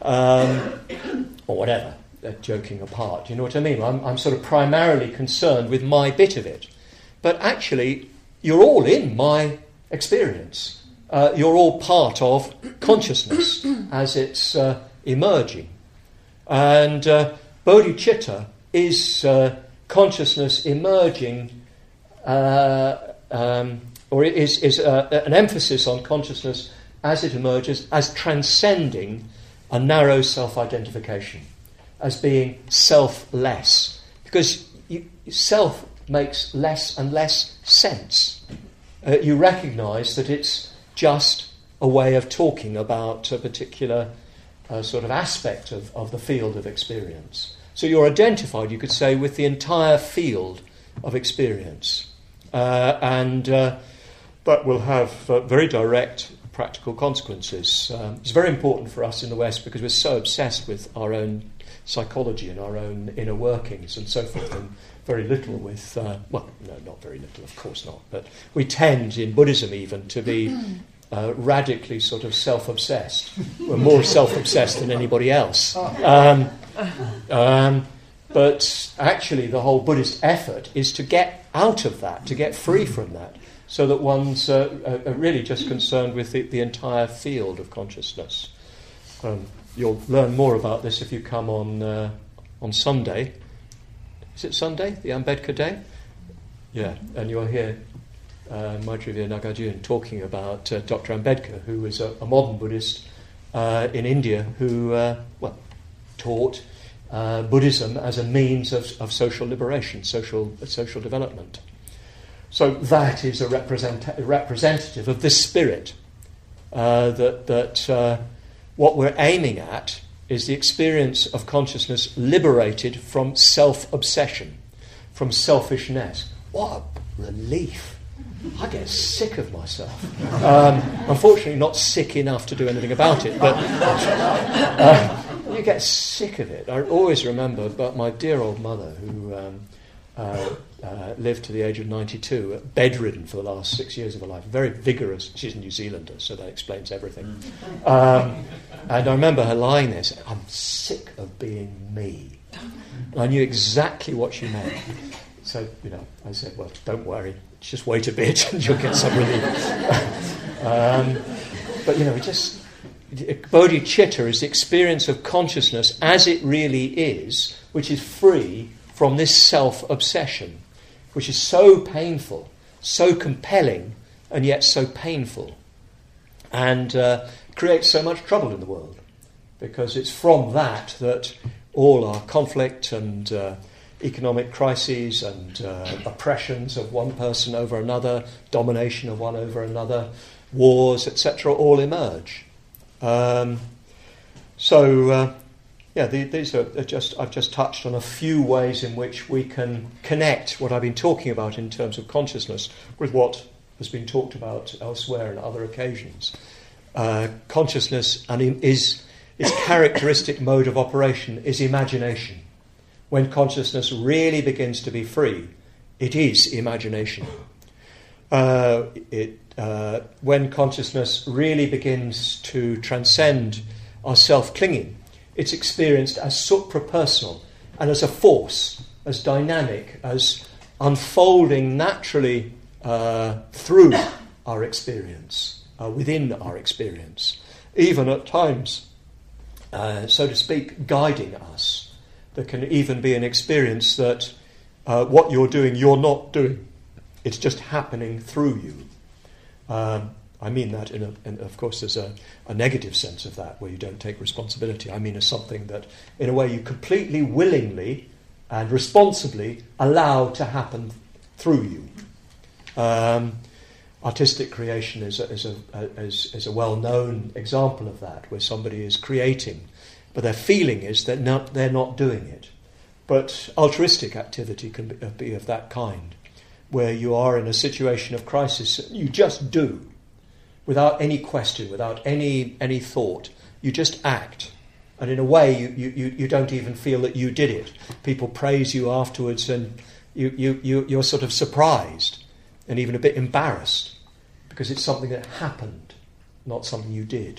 um, or whatever, uh, joking apart, you know what I mean? I'm, I'm sort of primarily concerned with my bit of it. But actually, you're all in my experience. Uh, you're all part of consciousness as it's uh, emerging. And uh, bodhicitta is uh, consciousness emerging, uh, um, or is, is uh, an emphasis on consciousness as it emerges, as transcending a narrow self-identification, as being selfless. Because you, self makes less and less sense. Uh, you recognise that it's just a way of talking about a particular uh, sort of aspect of, of the field of experience. So you're identified, you could say, with the entire field of experience. Uh, and uh, that will have uh, very direct practical consequences. Um, it's very important for us in the West because we're so obsessed with our own psychology and our own inner workings and so forth, and very little with, uh, well, no, not very little, of course not, but we tend, in Buddhism even, to be uh, radically sort of self-obsessed. We're more self-obsessed than anybody else. Um, um, but actually the whole Buddhist effort is to get out of that, to get free from that, so that one's uh, uh, really just concerned with the, the entire field of consciousness. Um, you'll learn more about this if you come on uh, on Sunday. is it Sunday, the Ambedkar Day? Yeah, and you'll hear uh, Maitreya Nagarjuna talking about uh, Doctor Ambedkar, who was a, a modern Buddhist uh, in India who, uh, well, taught uh, Buddhism as a means of, of social liberation, social social development. So that is a represent- representative of this spirit, uh, that, that uh, what we're aiming at is the experience of consciousness liberated from self-obsession, from selfishness. What a relief. I get sick of myself. Um, unfortunately, not sick enough to do anything about it, but uh, you get sick of it. I always remember but my dear old mother, who um, uh, uh, lived to the age of ninety-two, bedridden for the last six years of her life, very vigorous. She's a New Zealander, so that explains everything. Um, and I remember her lying there saying, I'm sick of being me. And I knew exactly what she meant. So, you know, I said, well, don't worry, just wait a bit and you'll get some relief. um, but, you know, it just, bodhicitta is the experience of consciousness as it really is, which is free from this self-obsession, which is so painful, so compelling, and yet so painful, and uh, creates so much trouble in the world, because it's from that that all our conflict and uh, economic crises and uh, oppressions of one person over another, domination of one over another, wars, et cetera, all emerge. Um, so, uh, yeah, the, these are just, I've just touched on a few ways in which we can connect what I've been talking about in terms of consciousness with what has been talked about elsewhere in other occasions. Uh, consciousness and is its characteristic mode of operation is imagination. When consciousness really begins to be free, it is imagination. Uh, it, uh, when consciousness really begins to transcend our self-clinging, it's experienced as suprapersonal and as a force, as dynamic, as unfolding naturally uh, through our experience, uh, within our experience, even at times, uh, so to speak, guiding us. There can even be an experience that uh, what you're doing, you're not doing. It's just happening through you. Um, I mean that, in, a, in of course, there's a, a negative sense of that, where you don't take responsibility. I mean as something that, in a way, you completely willingly and responsibly allow to happen through you. Um, artistic creation is a, is, a, is, is a well-known example of that, where somebody is creating, but their feeling is that not, they're not doing it. But altruistic activity can be, be of that kind, where you are in a situation of crisis, you just do, without any question, without any any thought. You just act. And in a way, you, you, you don't even feel that you did it. People praise you afterwards, and you, you, you, you're sort of surprised and even a bit embarrassed, because it's something that happened, not something you did.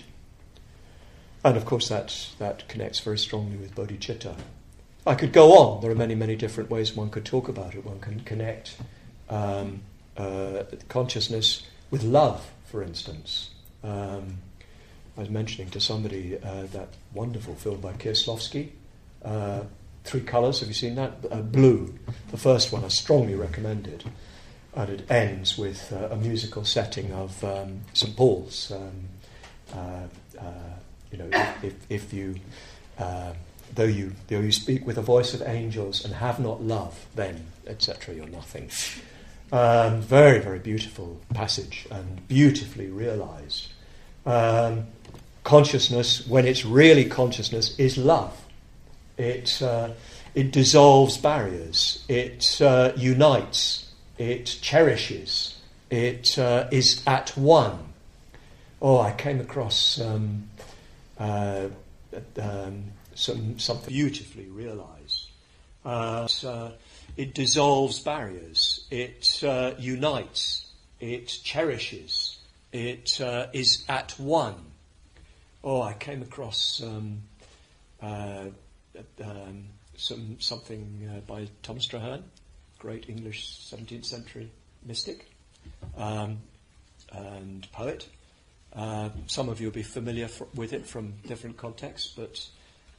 And of course that, that connects very strongly with bodhicitta. I could go on. There are many, many different ways one could talk about it. One can connect um, uh, consciousness with love, for instance. Um, I was mentioning to somebody uh, that wonderful film by Kieslowski, uh, Three Colours. Have you seen that? Uh, Blue. The first one I strongly recommended. And it ends with uh, a musical setting of um, Saint Paul's. Um, uh, uh, you know, if, if, if you, uh, though you though you speak with the voice of angels and have not love, then et cetera, you're nothing. Um, very, very beautiful passage and beautifully realised. Um, consciousness, when it's really consciousness, is love. It uh, it dissolves barriers. It uh, unites. It cherishes. It uh, is at one. Oh, I came across um, uh, um, some something beautifully realised. Uh, uh, it dissolves barriers. It uh, unites. It cherishes. It uh, is at one. Oh, I came across um, uh, um, some something uh, by Thomas Traherne, great English seventeenth century mystic um, and poet. Uh, some of you will be familiar fr- with it from different contexts, but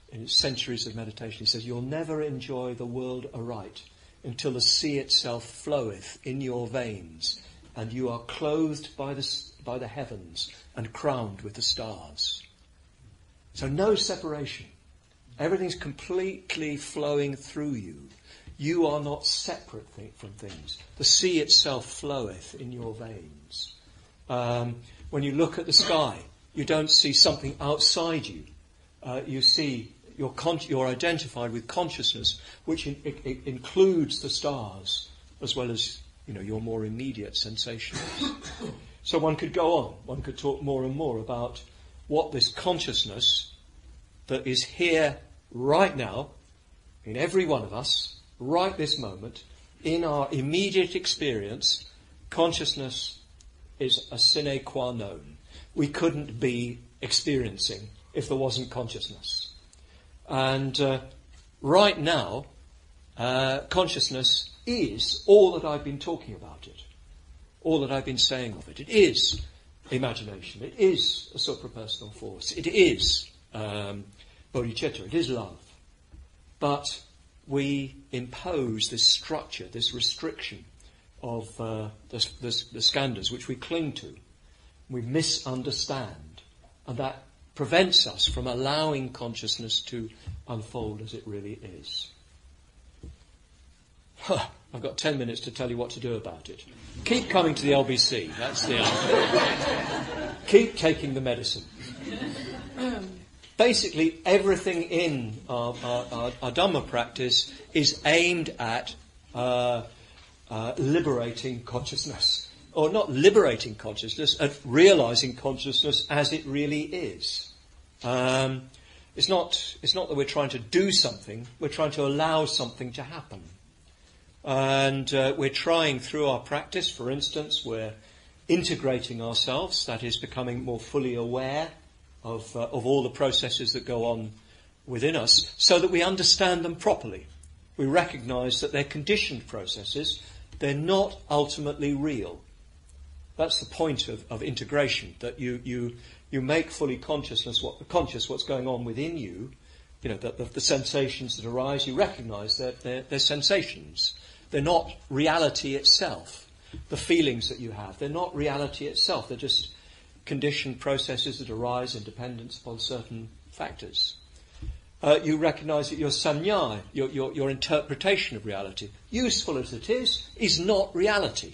in its Centuries of Meditation, he says, you'll never enjoy the world aright until the sea itself floweth in your veins, and you are clothed by the, by the heavens and crowned with the stars. So no separation. Everything's completely flowing through you. You are not separate th- from things. The sea itself floweth in your veins. Um, when you look at the sky, you don't see something outside you. Uh, you see, you're, con- you're identified with consciousness, which in- it, it includes the stars, as well as, you know, your more immediate sensations. So one could go on. One could talk more and more about what this consciousness that is here right now, in every one of us, right this moment, in our immediate experience, consciousness is a sine qua non. We couldn't be experiencing if there wasn't consciousness. And uh, right now, uh, consciousness is all that I've been talking about it, all that I've been saying of it. It is imagination. It is a suprapersonal force. It is um, bodhicitta. It is love. But we impose this structure, this restriction of uh, the, the, the skandhas, which we cling to. We misunderstand. And that prevents us from allowing consciousness to unfold as it really is. Huh, I've got ten minutes to tell you what to do about it. Keep coming to the L B C. That's the answer. Keep taking the medicine. Basically, everything in our, our, our, our Dhamma practice is aimed at uh, uh, liberating consciousness. Or not liberating consciousness, at realising consciousness as it really is. Um, it's not, it's not that we're trying to do something, we're trying to allow something to happen. And uh, we're trying through our practice, for instance, we're integrating ourselves, that is, becoming more fully aware of, uh, of all the processes that go on within us, so that we understand them properly. We recognise that they're conditioned processes, they're not ultimately real. That's the point of, of integration, that you, you you make fully consciousness what conscious what's going on within you. You know, that the, the sensations that arise, you recognise that they're, they're sensations. They're not reality itself. The feelings that you have, they're not reality itself. They're just conditioned processes that arise in dependence upon certain factors. Uh, you recognise that your sanya, your, your, your interpretation of reality, useful as it is, is not reality.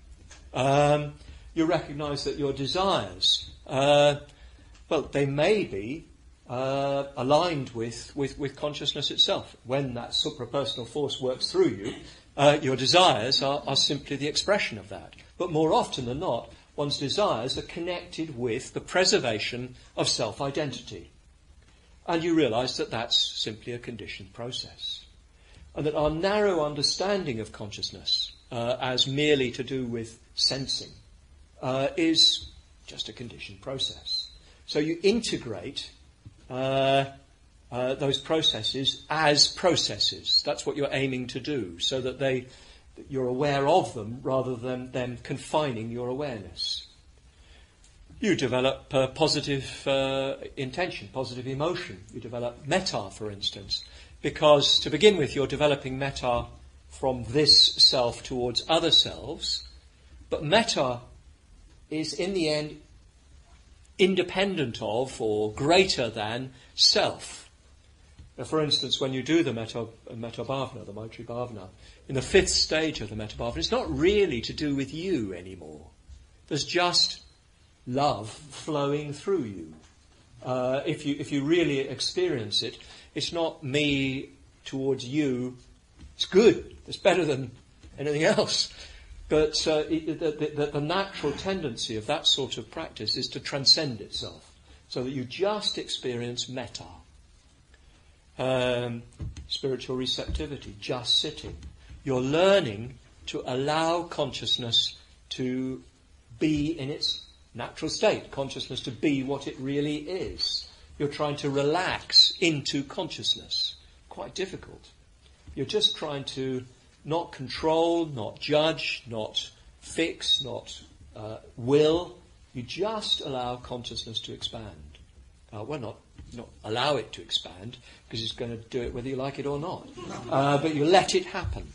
Um, you recognise that your desires, uh, well, they may be uh, aligned with, with, with consciousness itself. When that suprapersonal force works through you, uh, your desires are, are simply the expression of that. But more often than not, one's desires are connected with the preservation of self-identity. And you realise that that's simply a conditioned process. And that our narrow understanding of consciousness uh, as merely to do with sensing uh, is just a conditioned process. So you integrate uh, uh, those processes as processes. That's what you're aiming to do, so that they that you're aware of them rather than them confining your awareness. You develop uh, positive uh, intention, positive emotion. You develop metta, for instance, because to begin with you're developing metta from this self towards other selves, but metta is in the end independent of or greater than self. Now, for instance, when you do the metta, metta bhavana, the Maitri bhavana, in the fifth stage of the metta bhavana, it's not really to do with you anymore. There's just love flowing through you. Uh, if you if you really experience it, it's not me towards you. It's good. It's better than anything else. But uh, it, the, the, the natural tendency of that sort of practice is to transcend itself, so that you just experience metta. Um, spiritual receptivity, just sitting. You're learning to allow consciousness to be in its natural state, consciousness to be what it really is. You're trying to relax into consciousness. Quite difficult. You're just trying to not control, not judge, not fix, not uh, will. You just allow consciousness to expand. Uh, well, not not allow it to expand, because it's going to do it whether you like it or not. Uh, but you let it happen.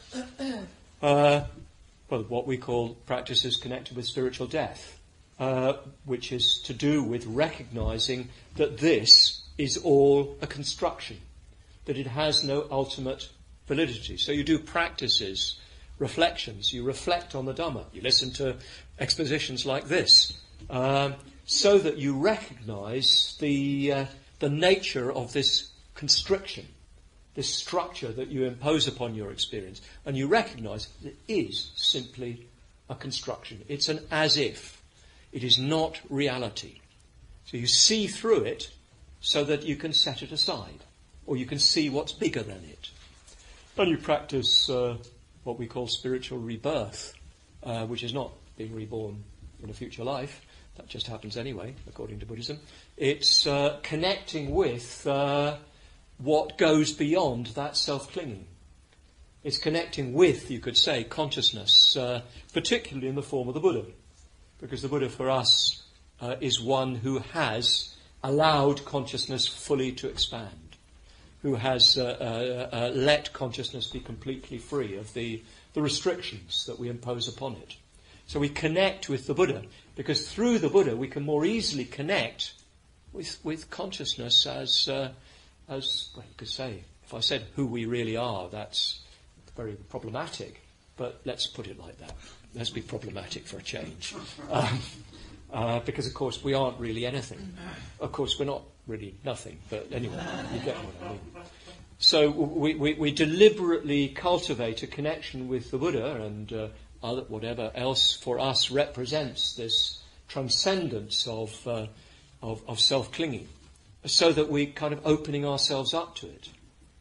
Uh, well, what we call practices connected with spiritual death, uh, which is to do with recognizing that this is all a construction, that it has no ultimate validity. So you do practices, reflections, you reflect on the Dhamma, you listen to expositions like this, um, so that you recognize the uh, the nature of this constriction, this structure that you impose upon your experience, and you recognize that it is simply a construction. It's an as-if. It is not reality. So you see through it so that you can set it aside, or you can see what's bigger than it. And you practice uh, what we call spiritual rebirth, uh, which is not being reborn in a future life. That just happens anyway, according to Buddhism. It's uh, connecting with uh, what goes beyond that self-clinging. It's connecting with, you could say, consciousness, uh, particularly in the form of the Buddha. Because the Buddha for us uh, is one who has allowed consciousness fully to expand, who has uh, uh, uh, let consciousness be completely free of the, the restrictions that we impose upon it. So we connect with the Buddha, because through the Buddha we can more easily connect with, with consciousness as, uh, as well, you could say, if I said who we really are, that's very problematic, but let's put it like that. Let's be problematic for a change. Um, uh, because, of course, we aren't really anything. Of course, we're not really nothing, but anyway, you get what I mean. So we, we, we deliberately cultivate a connection with the Buddha, and uh, other, whatever else for us represents this transcendence of, uh, of, of self-clinging, so that we're kind of opening ourselves up to it.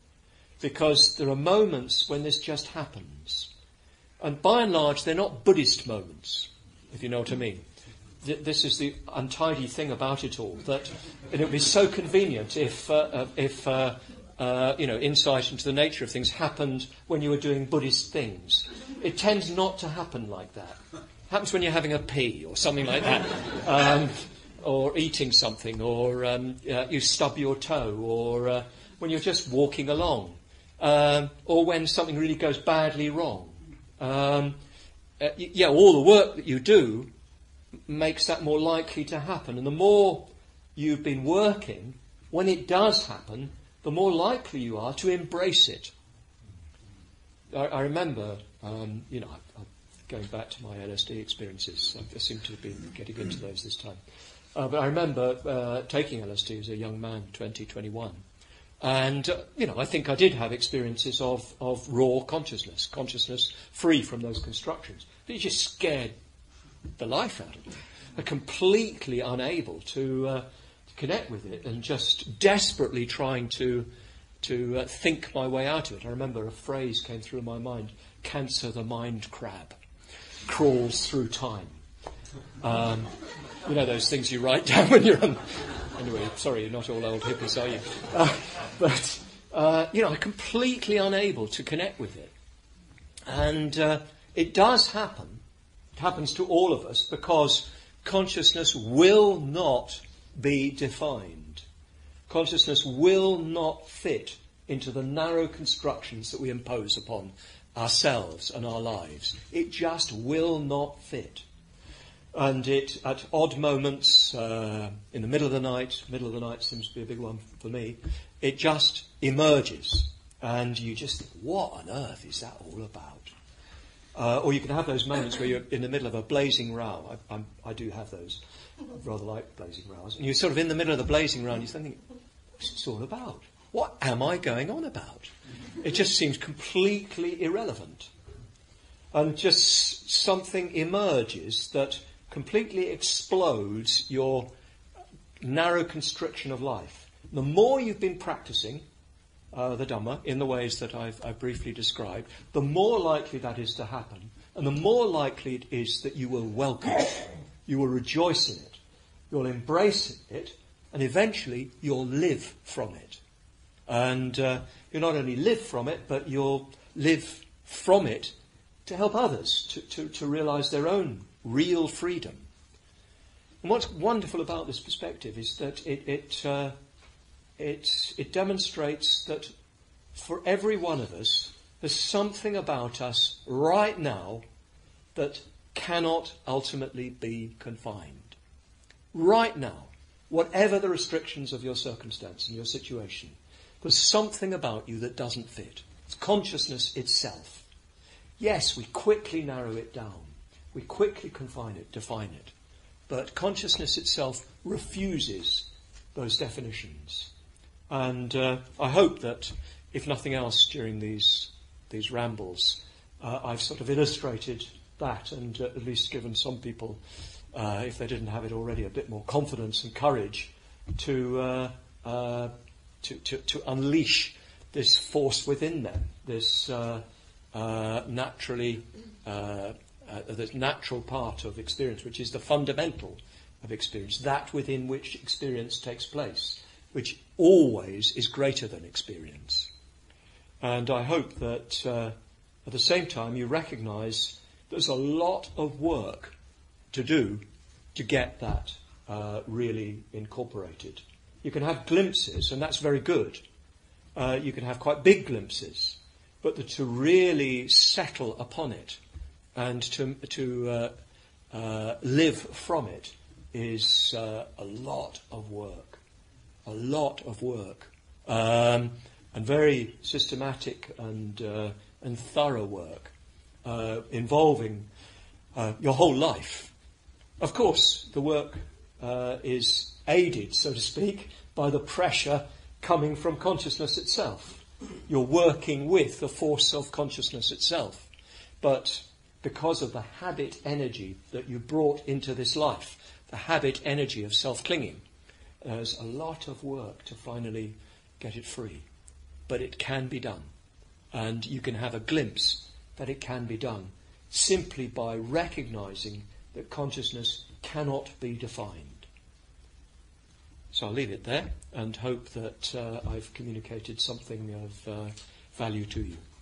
Because there are moments when this just happens. And by and large, they're not Buddhist moments, if you know what I mean. Th- this is the untidy thing about it all, that it would be so convenient if, uh, uh, if uh, uh, you know, insight into the nature of things happened when you were doing Buddhist things. It tends not to happen like that. It happens when you're having a pee or something like that, um, or eating something, or um, uh, you stub your toe, or uh, when you're just walking along, um, or when something really goes badly wrong. Um, uh, yeah, all the work that you do makes that more likely to happen. And the more you've been working, when it does happen, the more likely you are to embrace it. I, I remember, um, you know, I, I, going back to my L S D experiences, I seem to have been getting into those this time. Uh, but I remember uh, taking L S D as a young man, twenty, twenty-one. And, uh, you know, I think I did have experiences of, of raw consciousness, consciousness free from those constructions. But it just scared the life out of me. I'm completely unable to, uh, to connect with it, and just desperately trying to, to uh, think my way out of it. I remember a phrase came through my mind: cancer the mind crab crawls through time. Um, you know those things you write down when you're on... Anyway, sorry, you're not all old hippies, are you? Uh, but, uh, you know, I'm completely unable to connect with it. And uh, it does happen. It happens to all of us, because consciousness will not be defined. Consciousness will not fit into the narrow constructions that we impose upon ourselves and our lives. It just will not fit. And it, at odd moments, uh, in the middle of the night, middle of the night seems to be a big one for me, it just emerges. And you just think, what on earth is that all about? Uh, or you can have those moments where you're in the middle of a blazing row. I, I'm, I do have those. I rather like blazing rows. And you're sort of in the middle of the blazing row and you're thinking, what's this all about? What am I going on about? It just seems completely irrelevant. And just something emerges that completely explodes your narrow constriction of life. The more you've been practicing uh, the Dhamma in the ways that I've, I've briefly described, the more likely that is to happen, and the more likely it is that you will welcome it, you will rejoice in it, you'll embrace it, and eventually you'll live from it. And uh, you'll not only live from it, but you'll live from it to help others to, to, to realise their own real freedom. And what's wonderful about this perspective is that it it, uh, it it demonstrates that for every one of us, there's something about us right now that cannot ultimately be confined. Right now, whatever the restrictions of your circumstance and your situation, there's something about you that doesn't fit. It's consciousness itself. Yes, we quickly narrow it down. We quickly confine it, define it. But consciousness itself refuses those definitions. And uh, I hope that, if nothing else during these these rambles, uh, I've sort of illustrated that and uh, at least given some people, uh, if they didn't have it already, a bit more confidence and courage to uh, uh, to, to, to unleash this force within them, this uh, uh, naturally uh, uh, this natural part of experience, which is the fundamental of experience, that within which experience takes place, which always is greater than experience. And I hope that uh, at the same time you recognise there's a lot of work to do to get that uh, really incorporated. You can have glimpses, and that's very good. Uh, you can have quite big glimpses, but the, to really settle upon it and to, to uh, uh, live from it is uh, a lot of work. A lot of work. Um, and very systematic and, uh, and thorough work uh, involving uh, your whole life. Of course, the work uh, is aided, so to speak, by the pressure coming from consciousness itself. You're working with the force of consciousness itself. But because of the habit energy that you brought into this life, the habit energy of self-clinging, there's a lot of work to finally get it free. But it can be done. And you can have a glimpse that it can be done simply by recognizing that consciousness cannot be defined. So I'll leave it there and hope that uh, I've communicated something of uh, value to you.